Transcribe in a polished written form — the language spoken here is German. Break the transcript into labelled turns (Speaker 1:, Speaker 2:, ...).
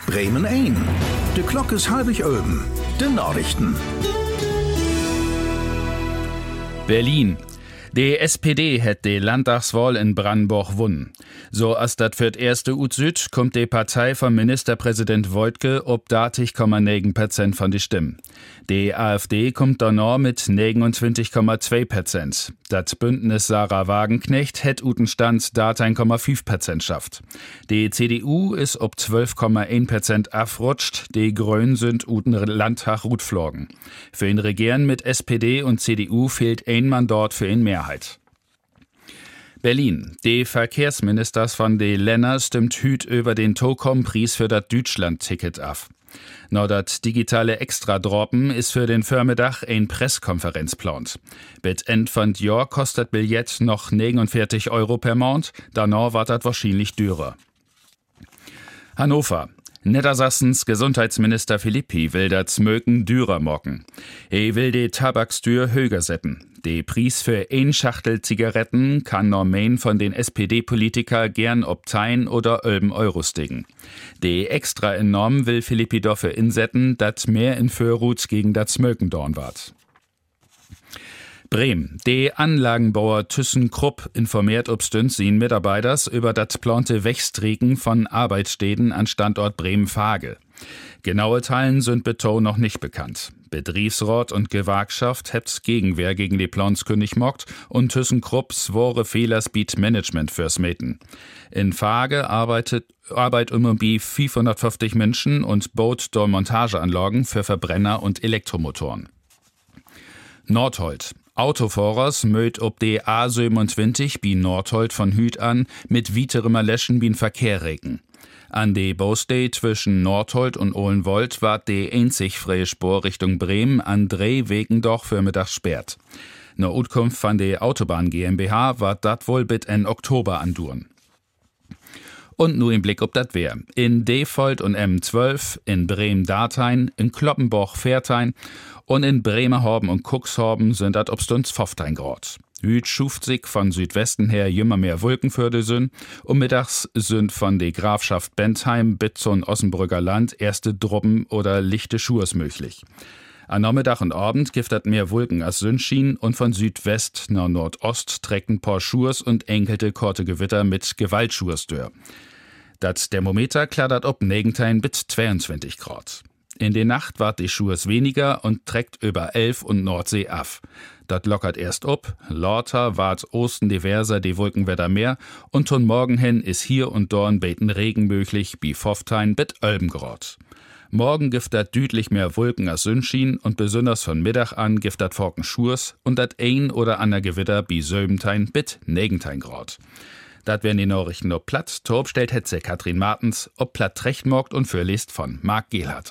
Speaker 1: Bremen 1. De Klok is halbig Öben. De Nachrichten.
Speaker 2: Berlin. Die SPD hat die Landtagswahl in Brandenburg gewonnen. So als das für das erste Süd kommt die Partei von Ministerpräsident Woidke ob 30,9% von den Stimmen. Die AfD kommt danach mit 29,2%. Das Bündnis Sarah Wagenknecht hat uten Stand 13,5% schafft. Die CDU ist ob 12,1% abrutscht. Die Grünen sind uten Landtag rutflogen. Für ihn Regieren mit SPD und CDU fehlt ein Mandat für ihn Mehrheit. Berlin. Die Verkehrsministers von de Länder stimmt hüt über den Tokom-Preis für das Deutschland-Ticket ab. Noch das digitale Extra-Droppen ist für den Vormittag ein Presskonferenz plant. Bis End von Jahr kostet Billett noch 49 Euro per Monat, danach wird das wahrscheinlich teurer. Hannover. Niedersassens Gesundheitsminister Philippi will das Smöken dürer mocken. Er will die Tabakstür höher setzen. Die Preis für ein Schachtel Zigaretten kann normain von den SPD-Politiker gern ob 10 oder 11 Euro stiegen. Die extra enorm will Philippi dafür insetzen, dass mehr in Förruts gegen das Smöken dorn ward. Bremen. Die Anlagenbauer ThyssenKrupp informiert obstünd sin Mitarbeiters über das plante Wegstriken von Arbeitsstätten an Standort Bremen-Fage. Genaue Teilen sind beto noch nicht bekannt. Betriebsrat und Gewerkschaft hebt Gegenwehr gegen die Plonskönig mockt und ThyssenKrupp swore Fehlersbiet Management fürs Meten. In Fage arbeit umbi 550 Menschen und baut dort Montageanlagen für Verbrenner und Elektromotoren. Nordholt. Autofahrers mögt ob die A27 bi Nordholt von Hüt an mit weiterem Läschen bin Verkehr regen. An die Baustelle zwischen Nordholt und Ohlenwold ward die einzig freie Spur Richtung Bremen an 3 Wegen doch für Mittag sperrt. Ne Utkunft von der Autobahn GmbH ward dat wohl bis en Oktober anduren. Und nur im Blick ob dat wär. In Defold und M12, in Bremen-Datein, in Kloppenborg-Fertein und in Bremerhorben und Cuxhorben sind dat obstunds 15 Grad. Hüt schuft sich von Südwesten her jümmer mehr Wolken für de Sün und mittags sind von de Grafschaft Bentheim bis zum Ossenbrücker Land erste Droppen oder lichte Schurs möglich. An Nachmittag und Abend gibt dat mehr Wolken als Sonnenschein und von Südwest nach Nordost trecken paar Schurs und enkelte korte Gewitter mit Gewaltschurstör. Das Thermometer klattert ob 19 bis 22 Grad. In der Nacht ward die Schurs weniger und trägt über 11 und Nordsee af. Dat lockert erst ob, lauter ward Osten diverser die Wolkenwetter mehr und von morgen hin ist hier und dorn beten Regen möglich, bi 15 bis 11 Grad. Morgen gibt dat düdlich mehr Wolken als Sonnenschein und besonders von Mittag an gibt dat Forken Schurs und dat ein oder ander Gewitter bi 17 bis 19 Grad. Dat wären die Nachrichten ob Platt, Torb stellt Hetze Katrin Martens, ob Platt recht morgt und fürliest von Marc Gehlhardt.